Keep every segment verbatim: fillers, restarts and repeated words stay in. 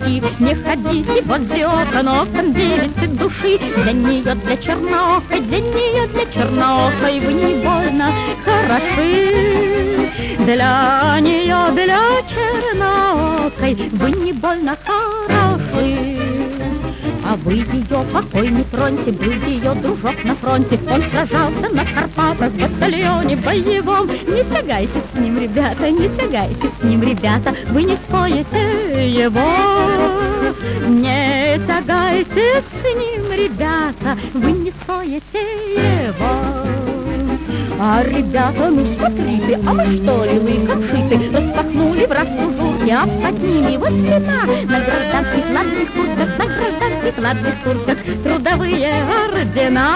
пути. Не ходите возле окон, окон девицы души. Для нее, для черноокой, для нее, для черноокой вы не больно хороши. Для нее, для черноокой вы не больно хороши. А вы ее покой не троньте, был ее дружок на фронте. Он сражался на Карпатах в батальоне боевом. Не тягайте с ним, ребята, не тягайте с ним, ребята, вы не споете его. Не тягайте с ним, ребята, вы не споете его. А ребята, ну смотрите, а вы что ли, вы как шиты, распахнули в раз тужурки, а под ними вот спина. На гражданских ладных куртках, на гражданских ладных куртках трудовые ордена.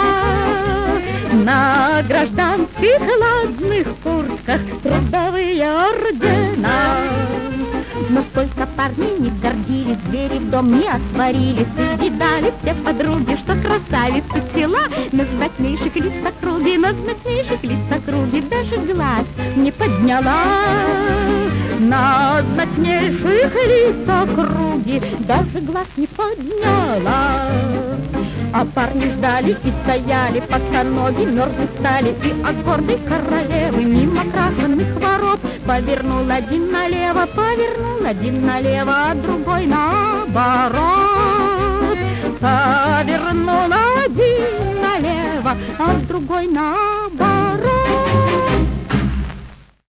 На гражданских ладных куртках трудовые ордена. Но сколько парней не гордились, двери в дом не отворились, и видали все подруги, что красавицы села. На знатнейших лиц округи, на знатнейших лиц округи даже глаз не подняла. На знатнейших лиц округи даже глаз не подняла. А парни ждали и стояли, пока ноги мерзнуть стали, и от гордой королевы мимо крашенных ворот повернул один налево, повернул один налево, а другой наоборот. Повернул один налево, а другой наоборот.